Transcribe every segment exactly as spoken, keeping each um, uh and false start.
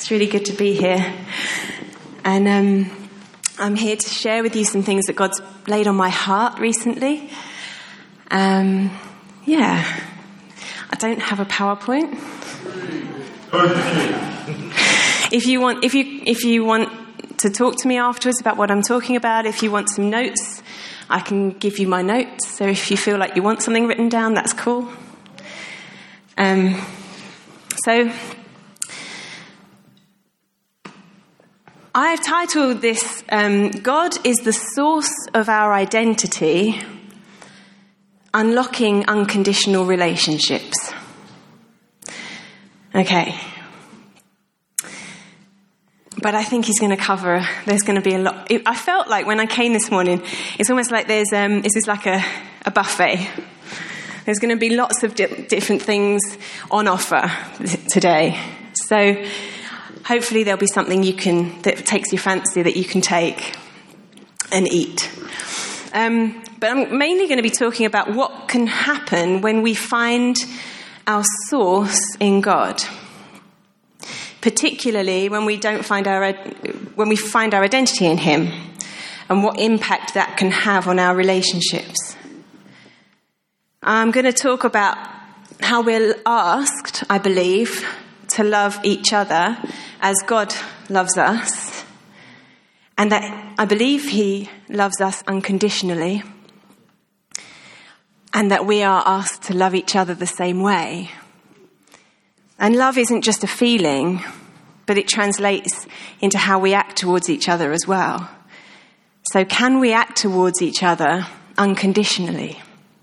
It's really good to be here. And um, I'm here to share with you some things that God's laid on my heart recently. Um, yeah. I don't have a PowerPoint. If you want, if you if you want to talk to me afterwards about what I'm talking about, if you want some notes, I can give you my notes. So if you feel like you want something written down, that's cool. Um, so I've titled this, um, God is the source of our identity, unlocking unconditional relationships. Okay. But I think he's going to cover, there's going to be a lot. I felt like when I came this morning, it's almost like there's, um, this is like a, a buffet. There's going to be lots of di- different things on offer today. So hopefully there'll be something you can, that takes your fancy that you can take and eat. Um, but I'm mainly going to be talking about what can happen when we find our source in God. Particularly when we don't find our, when we find our identity in Him, and what impact that can have on our relationships. I'm going to talk about how we're asked, I believe, to love each other as God loves us, and that I believe He loves us unconditionally, and that we are asked to love each other the same way. And love isn't just a feeling, but it translates into how we act towards each other as well. So can we act towards each other unconditionally?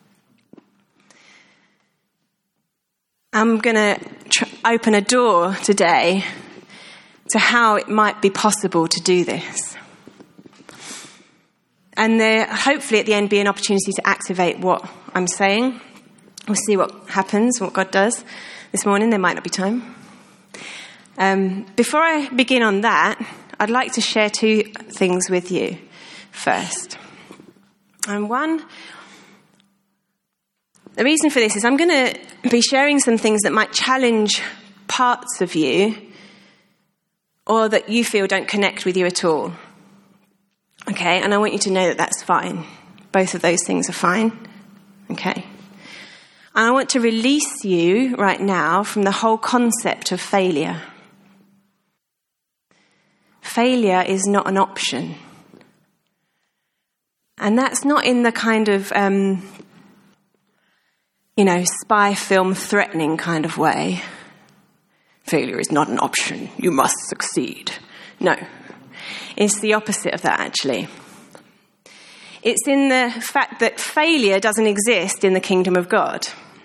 I'm going to tr- open a door today to how it might be possible to do this. And there hopefully at the end be an opportunity to activate what I'm saying. We'll see what happens, what God does this morning. There might not be time. Um, before I begin on that, I'd like to share two things with you first. And one, the reason for this is I'm going to be sharing some things that might challenge parts of you or that you feel don't connect with you at all. Okay, and I want you to know that that's fine. Both of those things are fine. Okay. And I want to release you right now from the whole concept of failure. Failure is not an option. And that's not in the kind of, um, you know, spy film threatening kind of way. Failure is not an option. You must succeed. No. It's the opposite of that, actually. It's in the fact that failure doesn't exist in the kingdom of God.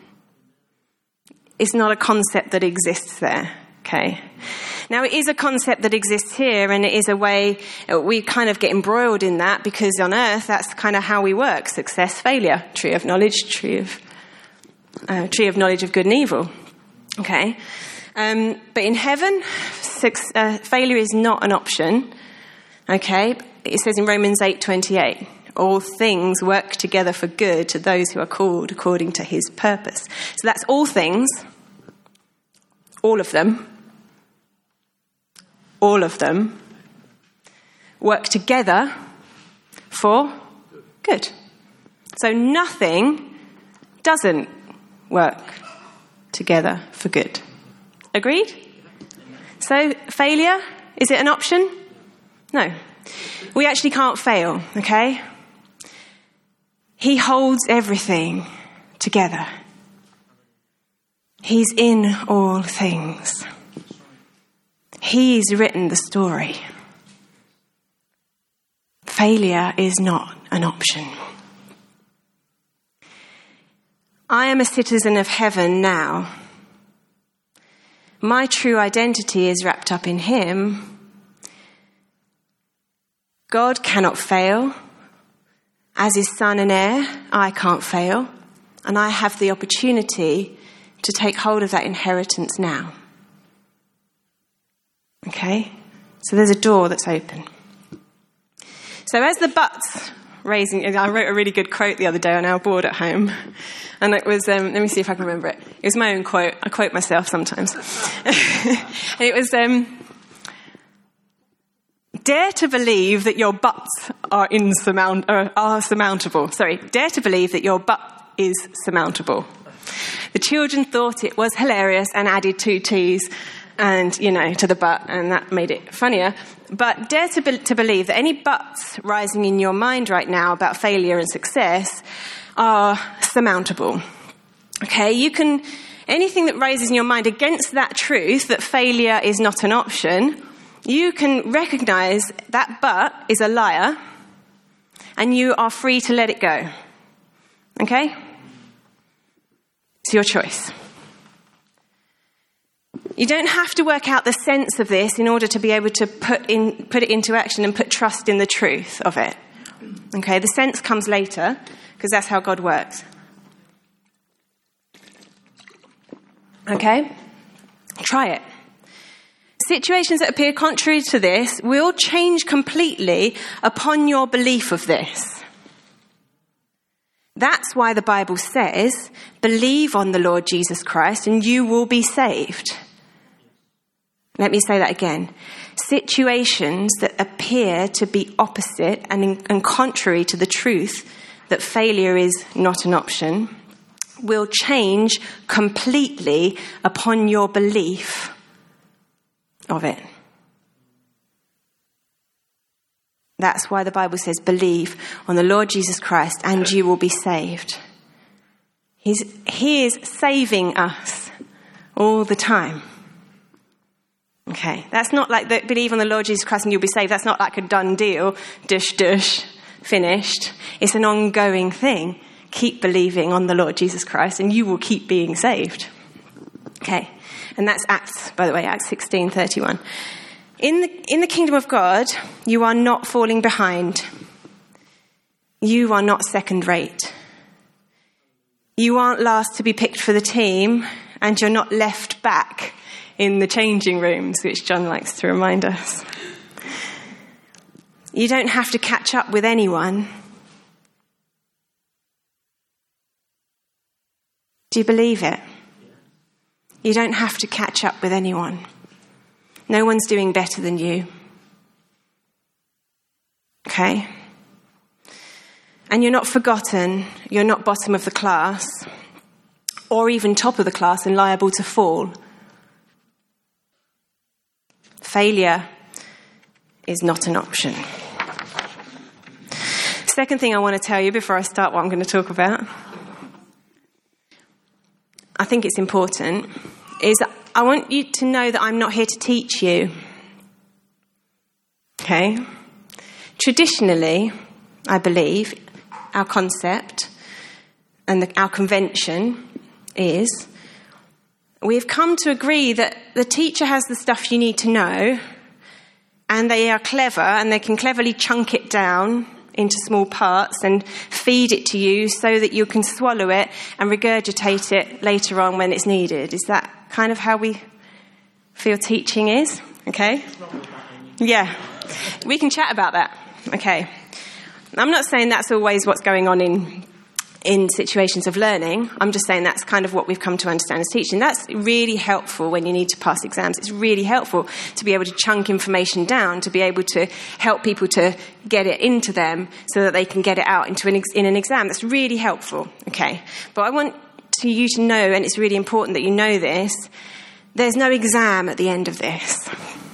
It's not a concept that exists there, okay? Now, it is a concept that exists here, and it is a way, we kind of get embroiled in that, because on earth, that's kind of how we work. Success, failure, tree of knowledge, tree of, uh, tree of knowledge of good and evil, okay? Um, but in heaven, six, uh, failure is not an option, okay? It says in Romans eight twenty-eight, all things work together for good to those who are called according to His purpose. So that's all things, all of them, all of them work together for good. So nothing doesn't work together for good. Agreed? So failure, is it an option? No. We actually can't fail, okay? He holds everything together. He's in all things. He's written the story. Failure is not an option. I am a citizen of heaven now. My true identity is wrapped up in Him. God cannot fail. As His son and heir, I can't fail. And I have the opportunity to take hold of that inheritance now. Okay? So there's a door that's open. So as the butts raising, I wrote a really good quote the other day on our board at home. And it was, um, let me see if I can remember it. It was my own quote. I quote myself sometimes. And it was, um, dare to believe that your buts are insurmount uh, are surmountable. Sorry, dare to believe that your butt is surmountable. The children thought it was hilarious and added two T's and, you know, to the but, and that made it funnier. But dare to, be- to believe that any buts rising in your mind right now about failure and success are surmountable. Okay, you can, anything that raises in your mind against that truth, that failure is not an option, you can recognize that but is a liar, and you are free to let it go. Okay? It's your choice. You don't have to work out the sense of this in order to be able to put in, put it into action and put trust in the truth of it. Okay, the sense comes later, because that's how God works. Okay? Try it. Situations that appear contrary to this will change completely upon your belief of this. That's why the Bible says, believe on the Lord Jesus Christ and you will be saved. Let me say that again. Situations that appear to be opposite and, in, and contrary to the truth that failure is not an option will change completely upon your belief of it. That's why the Bible says, believe on the Lord Jesus Christ and you will be saved. He's, he is saving us all the time. Okay, that's not like the, believe on the Lord Jesus Christ and you'll be saved. That's not like a done deal, dush, dush, finished. It's an ongoing thing. Keep believing on the Lord Jesus Christ and you will keep being saved. Okay, and that's Acts, by the way, Acts sixteen thirty-one. In the, in the kingdom of God, you are not falling behind. You are not second rate. You aren't last to be picked for the team, and you're not left back in the changing rooms, which John likes to remind us. You don't have to catch up with anyone. Do you believe it? You don't have to catch up with anyone. No one's doing better than you. Okay? And you're not forgotten. You're not bottom of the class, or even top of the class and liable to fall. Failure is not an option. Second thing I want to tell you before I start what I'm going to talk about, I think it's important, is I want you to know that I'm not here to teach you. Okay? Traditionally, I believe, our concept and the, our convention is we've come to agree that the teacher has the stuff you need to know, and they are clever and they can cleverly chunk it down into small parts and feed it to you so that you can swallow it and regurgitate it later on when it's needed. Is that kind of how we feel teaching is? Okay? Yeah. We can chat about that. Okay. I'm not saying that's always what's going on in in situations of learning. I'm just saying that's kind of what we've come to understand as teaching. That's really helpful when you need to pass exams. It's really helpful to be able to chunk information down, to be able to help people to get it into them so that they can get it out into an ex- in an exam. That's really helpful. Okay. But I want to you to know, and it's really important that you know this, there's no exam at the end of this.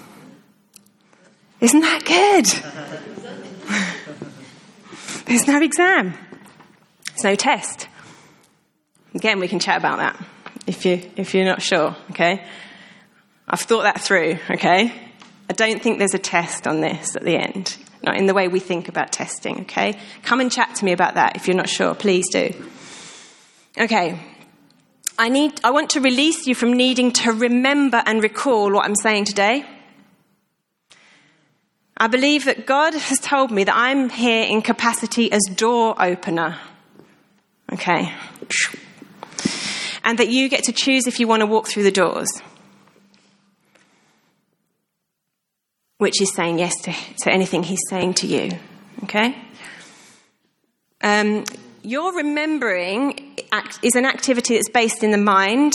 Isn't that good? There's no exam. There's no test. Again, we can chat about that if you if you're not sure, okay? I've thought that through, okay? I don't think there's a test on this at the end, not in the way we think about testing, okay? Come and chat to me about that if you're not sure, please do. Okay. I need I want to release you from needing to remember and recall what I'm saying today. I believe that God has told me that I'm here in capacity as door opener. Okay. And that you get to choose if you want to walk through the doors. Which is saying yes to, to anything he's saying to you. Okay? Um, your remembering is an activity that's based in the mind.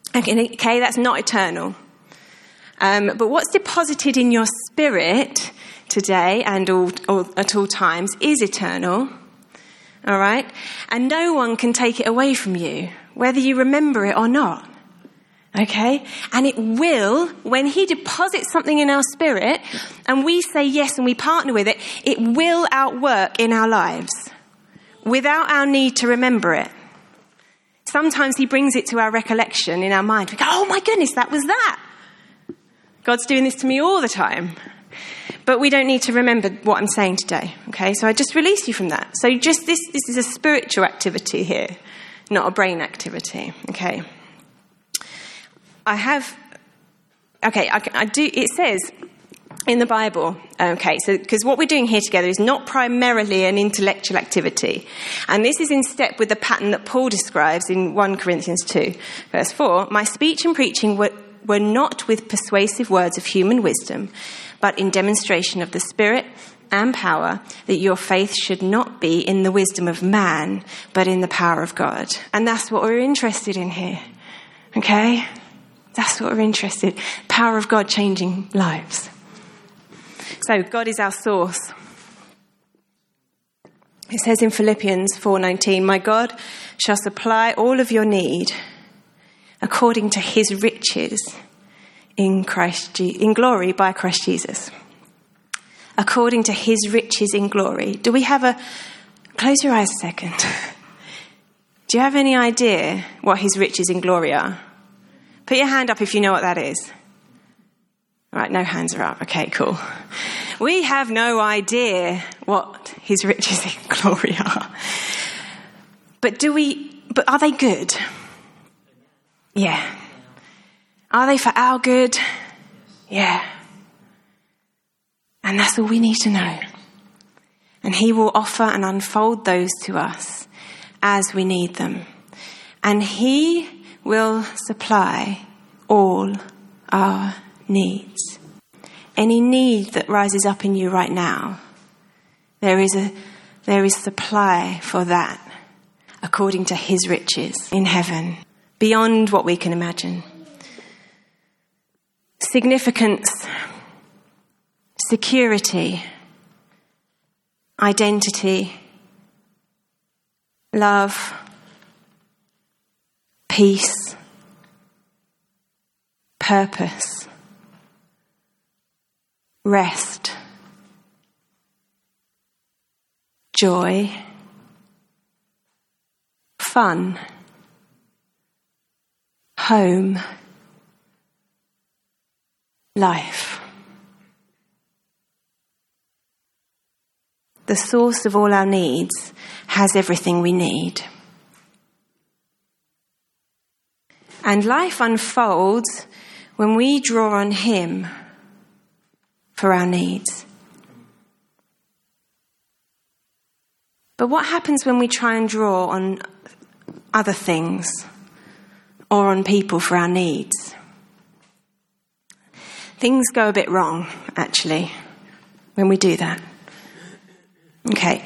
Okay, that's not eternal. Um, but what's deposited in your spirit today and all, all, at all times is eternal. All right? And no one can take it away from you, whether you remember it or not. Okay? And it will, when he deposits something in our spirit and we say yes and we partner with it, it will outwork in our lives without our need to remember it. Sometimes he brings it to our recollection in our mind. We go, oh my goodness, that was that. God's doing this to me all the time. But we don't need to remember what I'm saying today. Okay? So I just release you from that. So just this, this is a spiritual activity here, not a brain activity. Okay? I have, okay, I, I do, it says in the Bible, okay, so because what we're doing here together is not primarily an intellectual activity. And this is in step with the pattern that Paul describes in First Corinthians two, verse four. My speech and preaching were, were not with persuasive words of human wisdom, but in demonstration of the Spirit and power, that your faith should not be in the wisdom of man, but in the power of God. And that's what we're interested in here, okay? That's what we're interested in. Power of God changing lives. So God is our source. It says in Philippians four nineteen, my God shall supply all of your need according to his riches in Christ Je- in glory by Christ Jesus. According to his riches in glory. Do we have a... Close your eyes a second. Do you have any idea what his riches in glory are? Put your hand up if you know what that is. All right, no hands are up. Okay, cool. We have no idea what his riches in glory are. But do we, but are they good? Yeah. Are they for our good? Yeah. And that's all we need to know. And he will offer and unfold those to us as we need them. And he will supply all our needs. Any need that rises up in you right now, there is a there is supply for that according to his riches in heaven, beyond what we can imagine. Significance, security, identity, love, peace, purpose, rest, joy, fun, home, life. The source of all our needs has everything we need. And life unfolds when we draw on him for our needs. But what happens when we try and draw on other things or on people for our needs? Things go a bit wrong, actually, when we do that. Okay.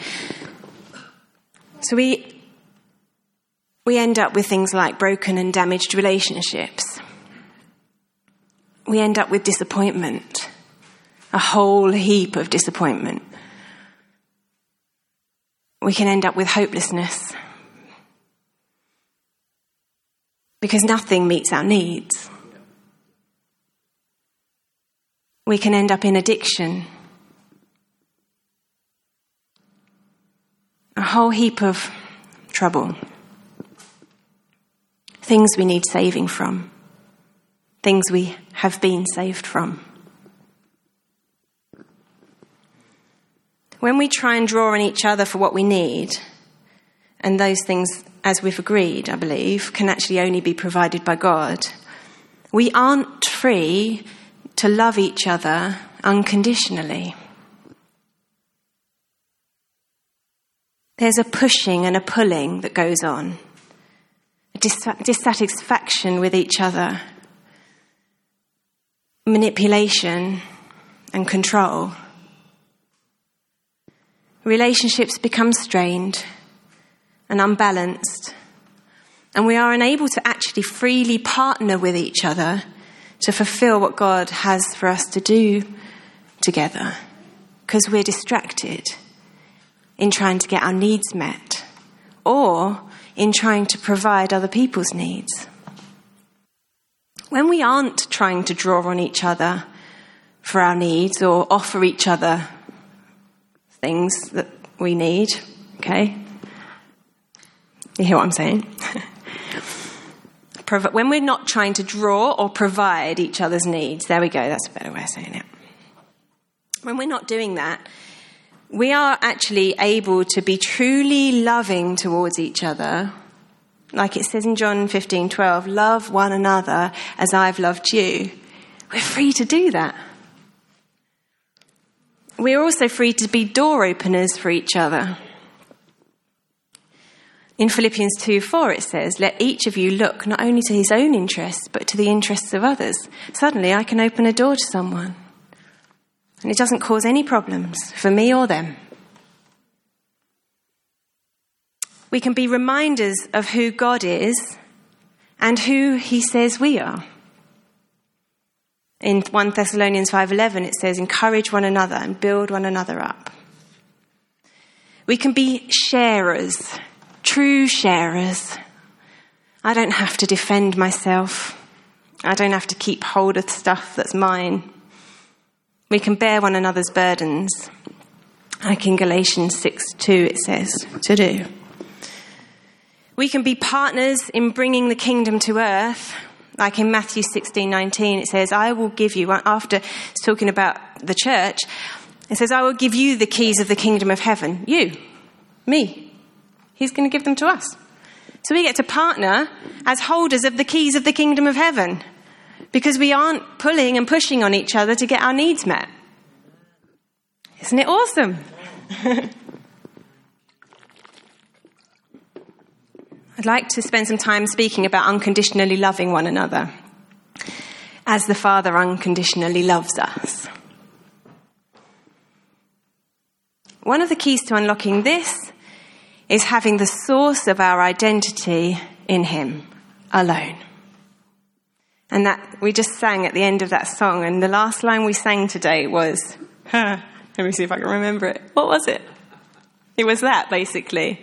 So we we end up with things like broken and damaged relationships. We end up with disappointment, a whole heap of disappointment. We can end up with hopelessness because nothing meets our needs. We can end up in addiction. A whole heap of trouble. Things we need saving from. Things we have been saved from. When we try and draw on each other for what we need, and those things, as we've agreed, I believe, can actually only be provided by God, we aren't free to love each other unconditionally. There's a pushing and a pulling that goes on, a dis- dissatisfaction with each other, manipulation and control. Relationships become strained and unbalanced, and we are unable to actually freely partner with each other to fulfill what God has for us to do together, because we're distracted in trying to get our needs met or in trying to provide other people's needs. When we aren't trying to draw on each other for our needs or offer each other things that we need, okay? You hear what I'm saying? When we're not trying to draw or provide each other's needs, there we go, that's a better way of saying it. When we're not doing that, we are actually able to be truly loving towards each other. Like it says in John fifteen twelve, love one another as I've loved you. We're free to do that. We're also free to be door openers for each other. In Philippians two four it says, let each of you look not only to his own interests, but to the interests of others. Suddenly I can open a door to someone. And it doesn't cause any problems for me or them. We can be reminders of who God is and who he says we are. In First Thessalonians five eleven it says, encourage one another and build one another up. We can be sharers, true sharers. I don't have to defend myself. I don't have to keep hold of stuff that's mine. We can bear one another's burdens, like in Galatians six two it says to do. We can be partners in bringing the kingdom to earth, like in Matthew sixteen nineteen it says, I will give you, after it's talking about the church, it says, I will give you the keys of the kingdom of heaven. You, me. He's going to give them to us. So we get to partner as holders of the keys of the kingdom of heaven, because we aren't pulling and pushing on each other to get our needs met. Isn't it awesome? I'd like to spend some time speaking about unconditionally loving one another, as the Father unconditionally loves us. One of the keys to unlocking this is having the source of our identity in him alone. And that we just sang at the end of that song, and the last line we sang today was, huh, let me see if I can remember it. What was it? It was that, basically.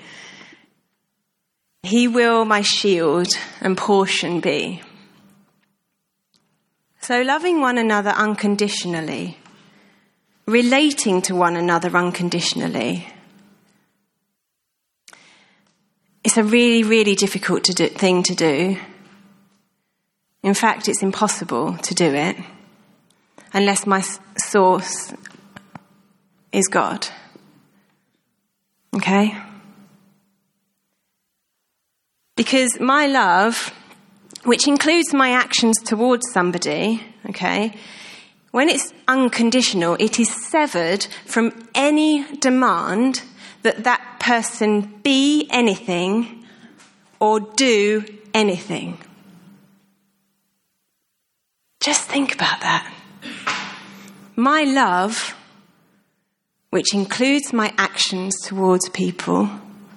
He will my shield and portion be. So loving one another unconditionally, relating to one another unconditionally, it's a really, really difficult to do, thing to do. In fact, it's impossible to do it unless my source is God. Okay? Because my love, which includes my actions towards somebody, okay, when it's unconditional, it is severed from any demand that that person be anything or do anything. Just think about that. My love, which includes my actions towards people,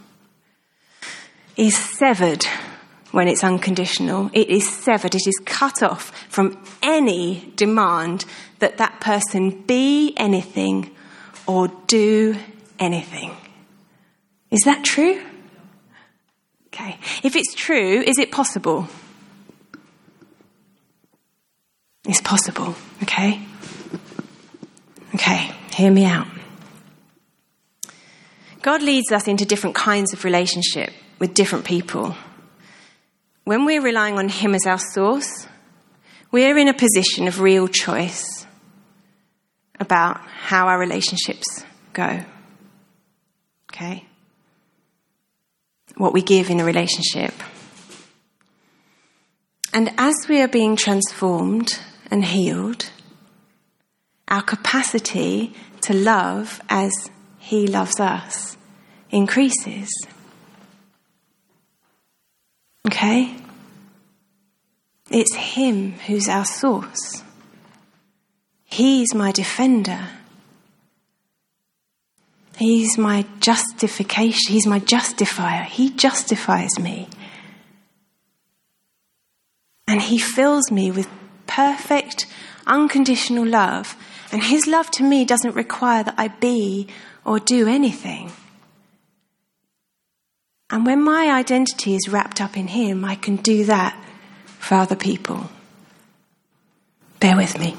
is severed when it's unconditional. It is severed. It is cut off from any demand that that person be anything or do anything. Is that true? Okay. If it's true, is it possible? It's possible, okay? Okay, hear me out. God leads us into different kinds of relationship with different people. When we're relying on him as our source, we're in a position of real choice about how our relationships go. Okay? What we give in a relationship. And as we are being transformed and healed, our capacity to love as he loves us increases. Okay? It's him who's our source. He's my defender. He's my justification. He's my justifier. He justifies me. And he fills me with perfect, unconditional love And his love to me doesn't require that I be or do anything. And when my identity is wrapped up in him, I can do that for other people. Bear with me.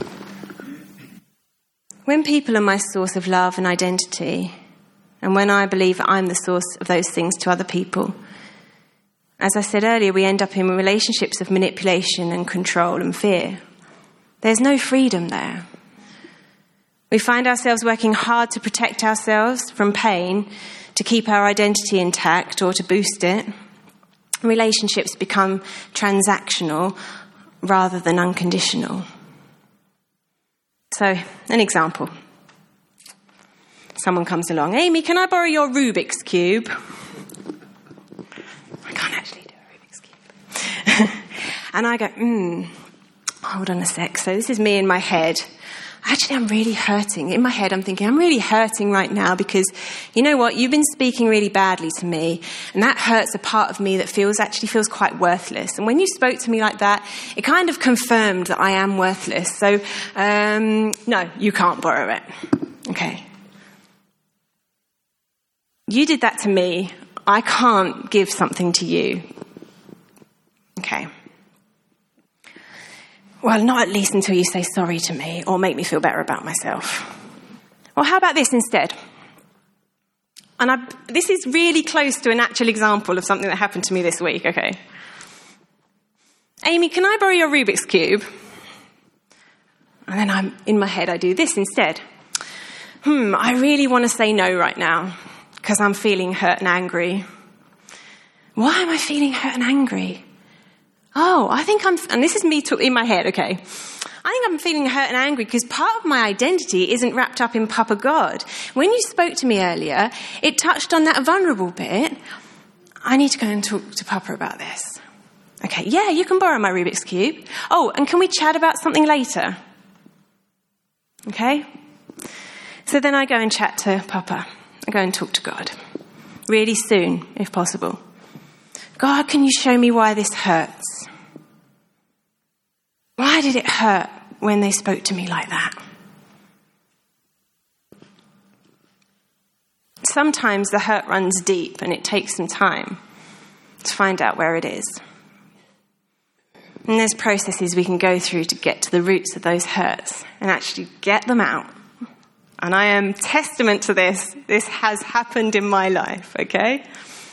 When people are my source of love and identity, and when I believe I'm the source of those things to other people, as I said earlier, we end up in relationships of manipulation and control and fear. There's no freedom there. We find ourselves working hard to protect ourselves from pain, to keep our identity intact or to boost it. Relationships become transactional rather than unconditional. So, an example. Someone comes along, Amy, can I borrow your Rubik's Cube? I can't actually do a Rubik's Cube. And I go, hmm, hold on a sec. So this is me in my head. Actually, I'm really hurting. In my head, I'm thinking, I'm really hurting right now because, you know what, you've been speaking really badly to me, and that hurts a part of me that feels actually feels quite worthless. And when you spoke to me like that, it kind of confirmed that I am worthless. So, um, no, you can't borrow it. Okay. You did that to me. I can't give something to you. Okay. Well, not at least until you say sorry to me or make me feel better about myself. Well, how about this instead? And I, this is really close to an actual example of something that happened to me this week, okay? Amy, can I borrow your Rubik's Cube? And then I'm in my head, I do this instead. Hmm, I really want to say no right now because I'm feeling hurt and angry. Why am I feeling hurt and angry? Oh, I think I'm, and this is me to, in my head, okay. I think I'm feeling hurt and angry because part of my identity isn't wrapped up in Papa God. When you spoke to me earlier, it touched on that vulnerable bit. I need to go and talk to Papa about this. Okay, yeah, you can borrow my Rubik's Cube. Oh, and can we chat about something later? Okay? So then I go and chat to Papa. I go and talk to God. Really soon, if possible. God, can you show me why this hurts? Why did it hurt when they spoke to me like that? Sometimes the hurt runs deep and it takes some time to find out where it is. And there's processes we can go through to get to the roots of those hurts and actually get them out. And I am testament to this. This has happened in my life, okay?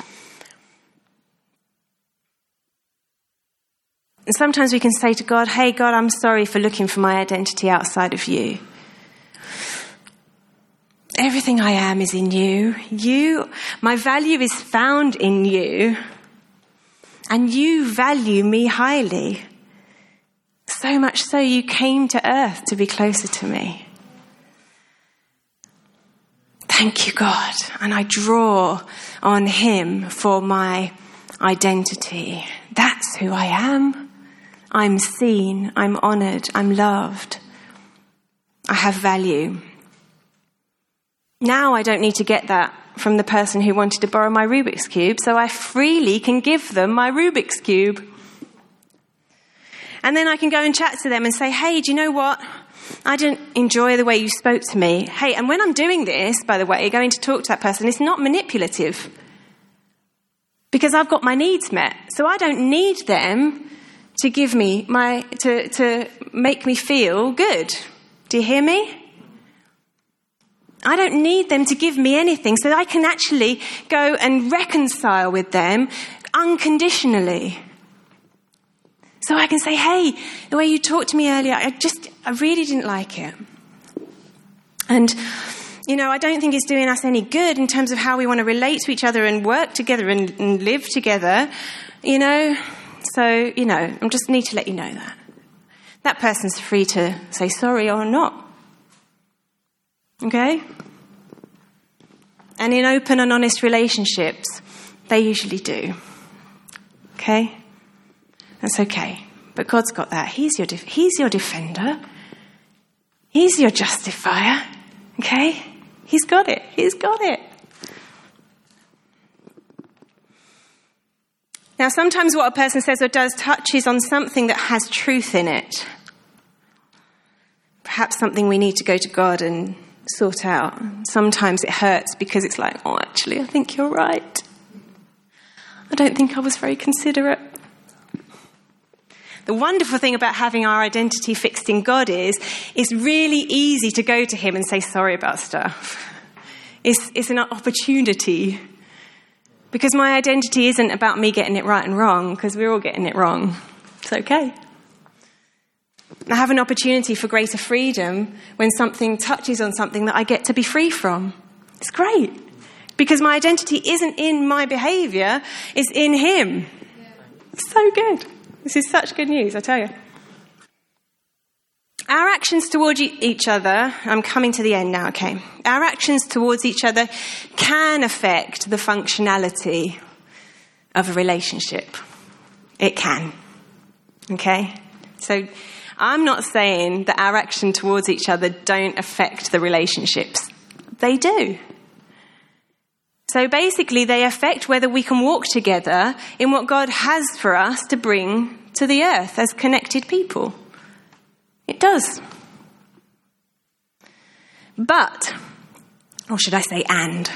And sometimes we can say to God, hey, God, I'm sorry for looking for my identity outside of you. Everything I am is in you. You, my value is found in you. And you value me highly. So much so you came to earth to be closer to me. Thank you, God. And I draw on him for my identity. That's who I am. I'm seen, I'm honoured, I'm loved. I have value. Now I don't need to get that from the person who wanted to borrow my Rubik's Cube, so I freely can give them my Rubik's Cube. And then I can go and chat to them and say, hey, do you know what? I didn't enjoy the way you spoke to me. Hey, and when I'm doing this, by the way, going to talk to that person, it's not manipulative. Because I've got my needs met. So I don't need them to give me my, to, to make me feel good. Do you hear me? I don't need them to give me anything, so I can actually go and reconcile with them unconditionally. So I can say, hey, the way you talked to me earlier, I just, I really didn't like it. And, you know, I don't think it's doing us any good in terms of how we want to relate to each other and work together and, and live together, you know. So, you know, I just need to let you know that. That person's free to say sorry or not. Okay? And in open and honest relationships, they usually do. Okay? That's okay. But God's got that. He's your def- He's your defender. He's your justifier. Okay? He's got it. He's got it. Now, sometimes what a person says or does touches on something that has truth in it. perhaps something we need to go to God and sort out. Sometimes it hurts because it's like, oh, actually, I think you're right. I don't think I was very considerate. The wonderful thing about having our identity fixed in God is it's really easy to go to him and say sorry about stuff. It's, it's an opportunity. Because my identity isn't about me getting it right and wrong, because we're all getting it wrong. It's okay. I have an opportunity for greater freedom when something touches on something that I get to be free from. It's great. Because my identity isn't in my behaviour, it's in him. It's so good. This is such good news, I tell you. Our actions towards each other, I'm coming to the end now, okay. Our actions towards each other can affect the functionality of a relationship. It can. Okay? So I'm not saying that our action towards each other don't affect the relationships. They do. So basically, they affect whether we can walk together in what God has for us to bring to the earth as connected people. It does. But, or should I say and,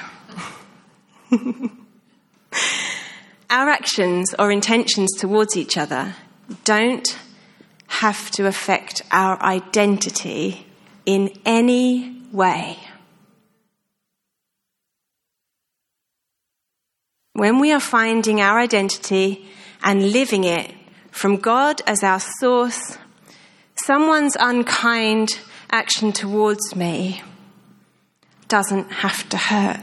our actions or intentions towards each other don't have to affect our identity in any way. When we are finding our identity and living it from God as our source, someone's unkind action towards me doesn't have to hurt.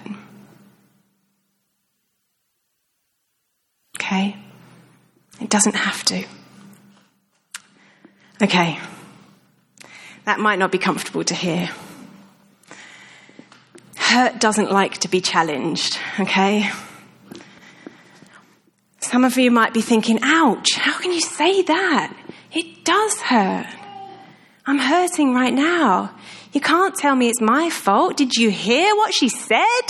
Okay? It doesn't have to. Okay. That might not be comfortable to hear. Hurt doesn't like to be challenged, okay? Some of you might be thinking, ouch, how can you say that? It does hurt. I'm hurting right now. You can't tell me it's my fault. Did you hear what she said?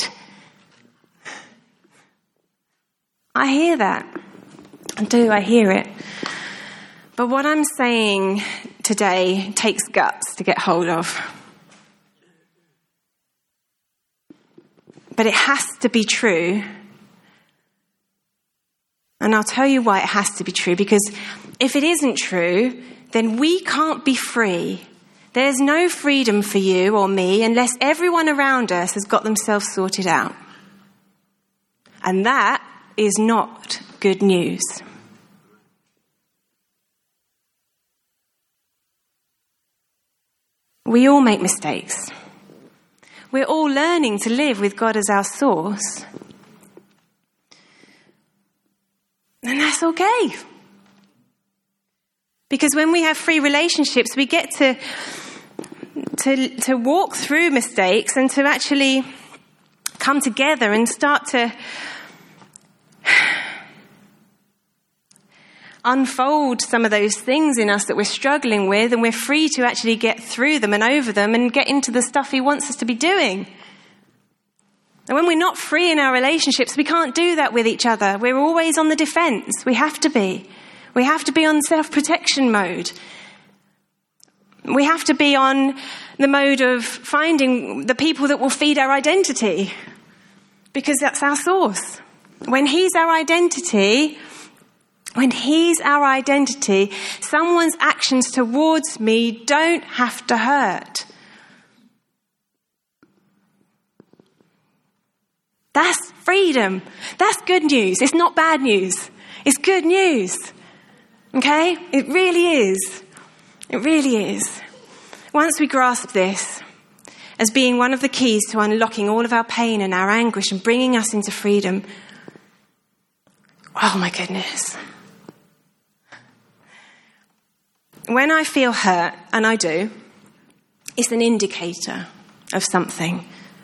I hear that. I do, I hear it. But what I'm saying today takes guts to get hold of. But it has to be true. And I'll tell you why it has to be true. Because if it isn't true, then we can't be free. There's no freedom for you or me unless everyone around us has got themselves sorted out. And that is not good news. We all make mistakes. We're all learning to live with God as our source. And that's okay. Because when we have free relationships, we get to, to, to walk through mistakes and to actually come together and start to unfold some of those things in us that we're struggling with, and we're free to actually get through them and over them and get into the stuff he wants us to be doing. And when we're not free in our relationships, we can't do that with each other. We're always on the defense. We have to be. We have to be on self-protection mode. We have to be on the mode of finding the people that will feed our identity, because that's our source. When he's our identity, when he's our identity, someone's actions towards me don't have to hurt. That's freedom. That's good news. It's not bad news. It's good news. Okay? It really is. It really is. Once we grasp this as being one of the keys to unlocking all of our pain and our anguish and bringing us into freedom, oh my goodness. When I feel hurt, and I do, it's an indicator of something.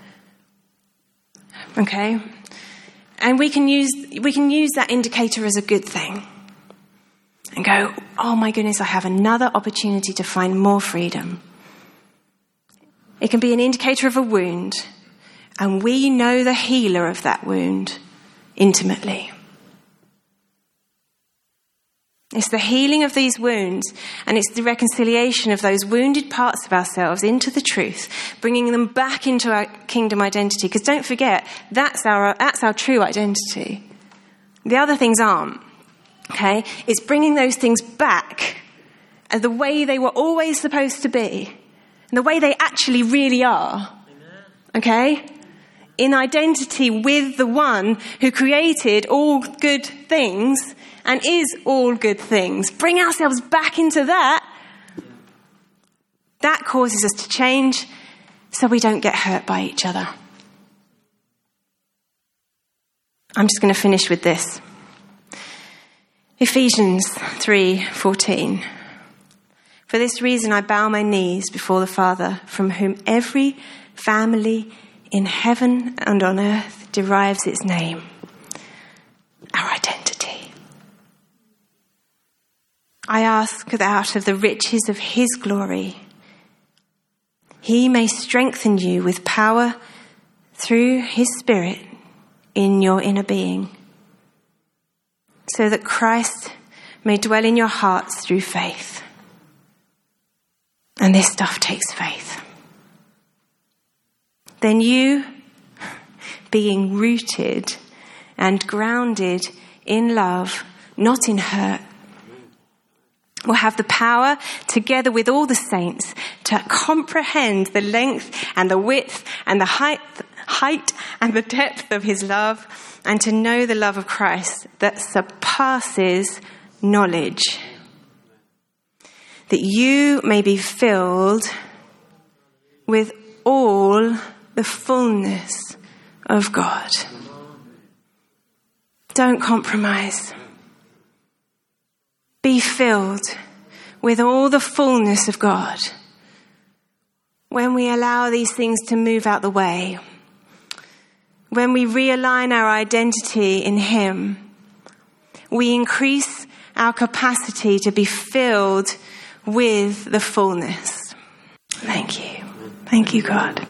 Okay? And we can use we can use that indicator as a good thing. And go, oh my goodness, I have another opportunity to find more freedom. It can be an indicator of a wound, and we know the healer of that wound intimately. It's the healing of these wounds, and it's the reconciliation of those wounded parts of ourselves into the truth, bringing them back into our kingdom identity. Because don't forget, that's our that's our true identity. The other things aren't. Okay? It's bringing those things back as the way they were always supposed to be, and the way they actually really are. Okay? In identity with the one who created all good things and is all good things. Bring ourselves back into that. That causes us to change so we don't get hurt by each other. I'm just going to finish with this. Ephesians three fourteen. For this reason I bow my knees before the Father, from whom every family in heaven and on earth derives its name. Our identity. I ask that out of the riches of his glory, he may strengthen you with power through his Spirit in your inner being, so that Christ may dwell in your hearts through faith. And this stuff takes faith. Then you, being rooted and grounded in love, not in hurt, will have the power, together with all the saints, to comprehend the length and the width and the height, height and the depth of his love, and to know the love of Christ that surpasses knowledge, that you may be filled with all the fullness of God. Don't compromise. Be filled with all the fullness of God. When we allow these things to move out the way, when we realign our identity in him, we increase our capacity to be filled with the fullness. Thank you. Thank you, God.